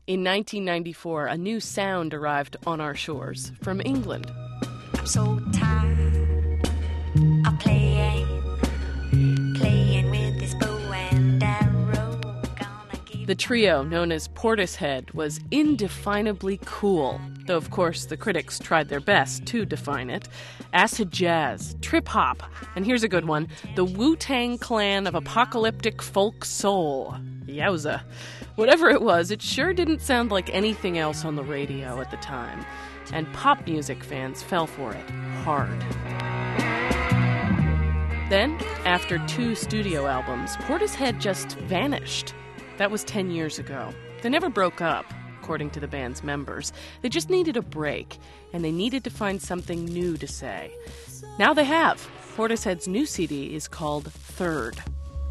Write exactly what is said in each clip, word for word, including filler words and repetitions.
In nineteen ninety-four, a new sound arrived on our shores from England. I'm so tired of playing, playing with this bow and arrow. Gonna give The trio, known as Portishead, was indefinably cool, though of course the critics tried their best to define it. Acid jazz, trip-hop, and here's a good one, the Wu-Tang Clan of apocalyptic folk soul. Yowza. Whatever it was, it sure didn't sound like anything else on the radio at the time. And pop music fans fell for it hard. Then, after two studio albums, Portishead just vanished. That was ten years ago. They never broke up, according to the band's members. They just needed a break, and they needed to find something new to say. Now they have. Portishead's new C D is called Third.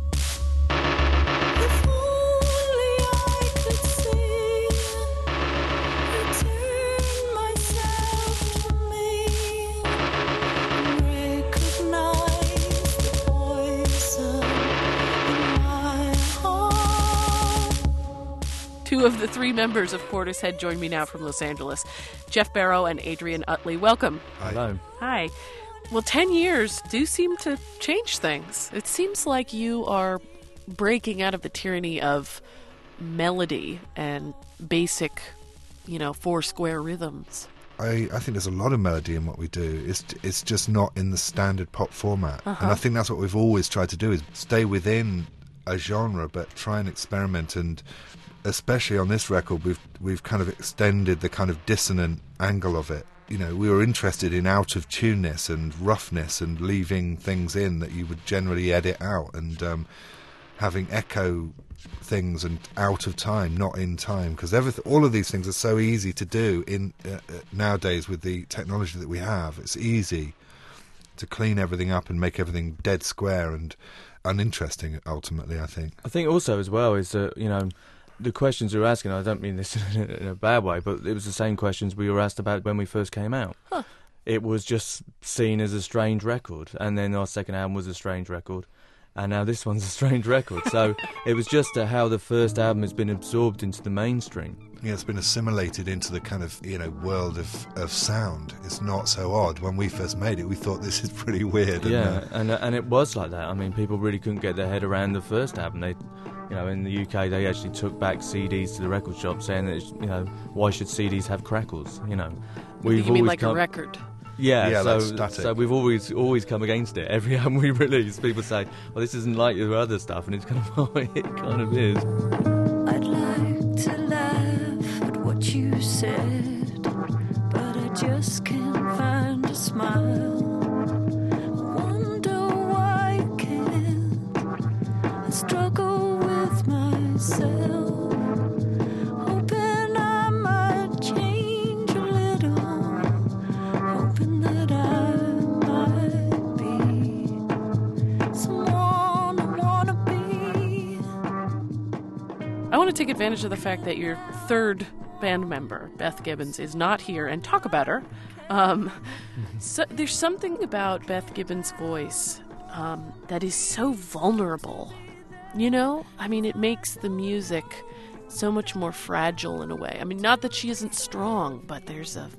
Two of the three members of Portishead join me now from Los Angeles, Jeff Barrow and Adrian Utley. Welcome. Hello. Hi. Well, ten years do seem to change things. It seems like you are breaking out of the tyranny of melody and basic, you know, four-square rhythms. I, I think there's a lot of melody in what we do. It's it's just not in the standard pop format. Uh-huh. And I think that's what we've always tried to do, is stay within a genre, but try and experiment. And especially on this record, we've we've kind of extended the kind of dissonant angle of it. You know, we were interested in out-of-tuneness and roughness and leaving things in that you would generally edit out, and um, having echo things and out of time, not in time, because everything, all of these things are so easy to do in uh, uh, nowadays with the technology that we have. It's easy to clean everything up and make everything dead square and uninteresting, ultimately, I think. I think also as well is that, you know, the questions we were asking, I don't mean this in a bad way, but it was the same questions we were asked about when we first came out. Huh. It was just seen as a strange record, and then our second album was a strange record, and now this one's a strange record. So it was just uh, how the first album has been absorbed into the mainstream. Yeah, it's been assimilated into the kind of, you know, world of, of sound. It's not so odd. When we first made it, we thought this is pretty weird. Yeah, and, and and it was like that. I mean, people really couldn't get their head around the first album. They, you know, in the U K, they actually took back C Ds to the record shop, saying that, you know, why should C Ds have crackles? You know, we've You mean always like come, a record? Yeah, Yeah, so that's static. so we've always always come against it. Every album we release, people say, "Well, this isn't like your other stuff," and it's kind of it kind of is. I'd like to laugh at what you said, but I just can't find a smile. I wonder why I can't. I struggle with myself, hoping I might change a little, hoping that I might be someone I wanna be. I want to take advantage of the fact that your third band member, Beth Gibbons, is not here and talk about her. Um, so there's something about Beth Gibbons' voice um, that is so vulnerable. You know? I mean, it makes the music so much more fragile in a way. I mean, not that she isn't strong, but there's a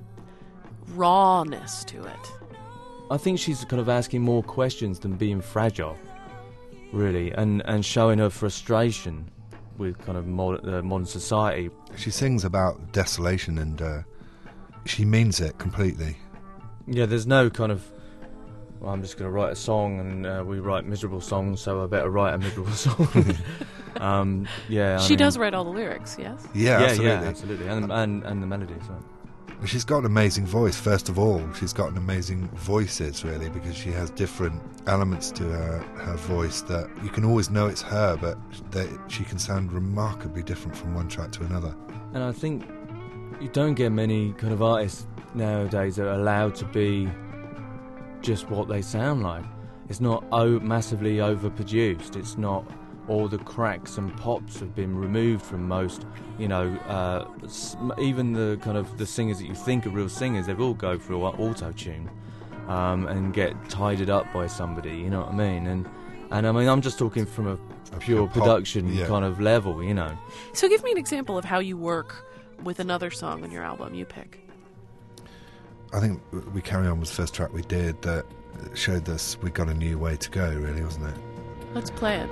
rawness to it. I think she's kind of asking more questions than being fragile, really, and and showing her frustration with kind of modern, uh, modern society. She sings about desolation, and uh, she means it completely. Yeah, there's no kind of, well, I'm just going to write a song, and uh, we write miserable songs, so I better write a miserable song. um, yeah, I She mean, does write all the lyrics, yes? Yeah, Yeah, absolutely. yeah, absolutely, and and and the melody as well. She's got an amazing voice, first of all. She's got an amazing voices, really, because she has different elements to her, her voice that you can always know it's her, but that she can sound remarkably different from one track to another. And I think you don't get many kind of artists nowadays that are allowed to be just what they sound like. It's not o- massively overproduced. It's not all the cracks and pops have been removed from most, you know, uh, even the kind of the singers that you think are real singers, they've all go through auto-tune um, and get tidied up by somebody, you know what I mean? And and I mean, I'm just talking from a a pure pop- production yeah. kind of level, you know. So give me an example of how you work with another song on your album you pick. I think We Carry On was the first track we did that showed us we got a new way to go, really, wasn't it? Let's play it.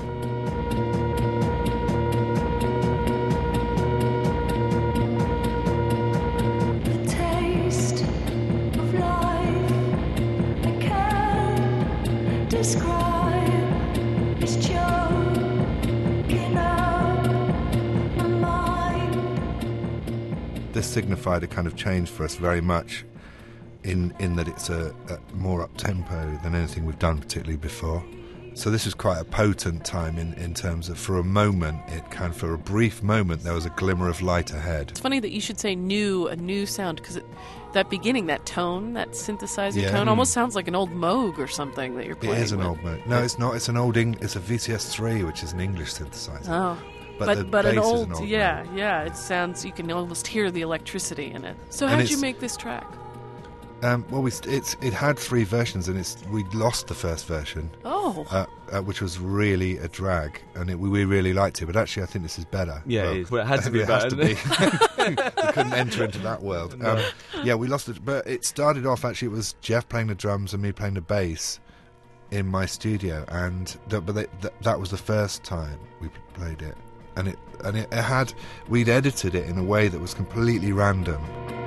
The taste of life I can't describe. It's choking up my mind. This signified a kind of change for us very much in in that it's a, a more up-tempo than anything we've done particularly before. So this was quite a potent time in, in terms of, for a moment, it kind of, for a brief moment, there was a glimmer of light ahead. It's funny that you should say new, a new sound, because that beginning, that tone, that synthesizer Yeah. tone, Mm. almost sounds like an old Moog or something that you're It playing is an with. old mode. No, it's not. It's an old. Eng- it's a V C S three, which is an English synthesizer. Oh. But But the but, bass an is old, an old yeah, mode. yeah. It sounds, you can almost hear the electricity in it. So And how'd you it's- make this track? Um, well, we st- it's it had three versions, and it's we lost the first version, Oh, uh, uh, which was really a drag, and it, we, we really liked it. But actually, I think this is better. Yeah, Well, it is. Well, it had to be it has better, to be. didn't We couldn't enter into that world. Um, yeah, we lost it, but it started off actually. It was Jeff playing the drums and me playing the bass in my studio, and th- but they, th- that was the first time we played it, and it and it, it had we'd edited it in a way that was completely random.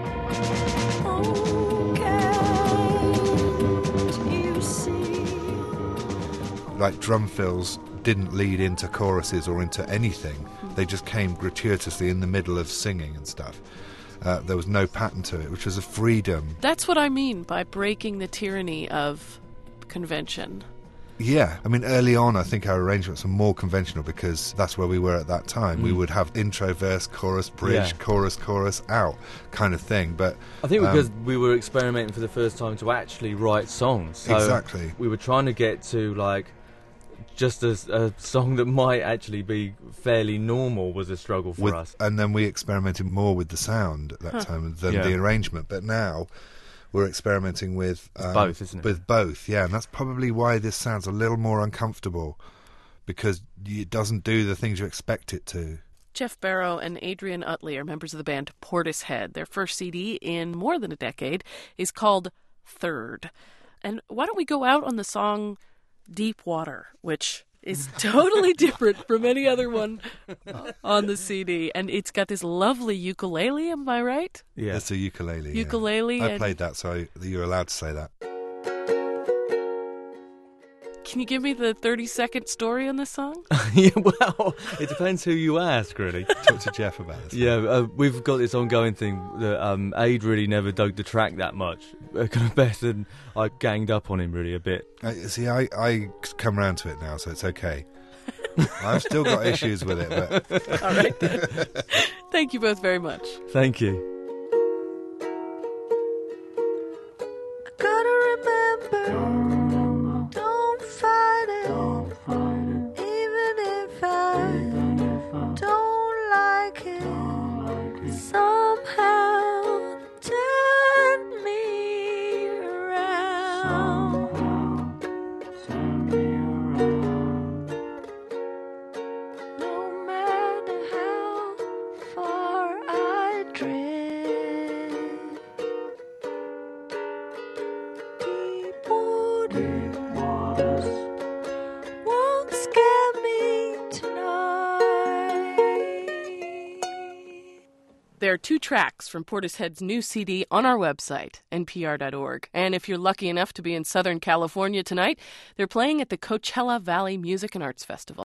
Oh, can't you see? Like drum fills didn't lead into choruses or into anything. They just came gratuitously in the middle of singing and stuff. Uh, there was no pattern to it, which was a freedom. that's what I mean by breaking the tyranny of convention. Yeah, I mean, early on, I think our arrangements were more conventional because that's where we were at that time. We would have intro, verse, chorus, bridge, Yeah. chorus, chorus, out kind of thing. But I think um, because we were experimenting for the first time to actually write songs. So Exactly. we were trying to get to, like, just a, a song that might actually be fairly normal was a struggle for with, us. and then we experimented more with the sound at that time than Yeah. the arrangement. But now we're experimenting with um, both, isn't it? With both, yeah, and that's probably why this sounds a little more uncomfortable because it doesn't do the things you expect it to. Jeff Barrow and Adrian Utley are members of the band Portishead. Their first C D in more than a decade is called Third. And why don't we go out on the song Deep Water, which is totally different from any other one on the C D. And it's got this lovely ukulele, am I right? Yeah. It's a ukulele. yeah. Ukulele I and- played that, so you're allowed to say that. Can you give me the thirty-second story on this song? Yeah, well, it depends who you ask, really. Talk to Jeff about this. Yeah, uh, we've got this ongoing thing that um, Aid really never dug the track that much. Uh, kind of Beth and I ganged up on him really a bit. I, see, I, I come round to it now, so it's okay. I've still got issues with it, but All right, then. Thank you both very much. Thank you. Gotta remember, don't fight it, even if I don't like it. Somehow turn me around. No matter how far I drift, deep waters won't scare me tonight. There are two tracks from Portishead's new C D on our website, N P R dot org. And if you're lucky enough to be in Southern California tonight, they're playing at the Coachella Valley Music and Arts Festival.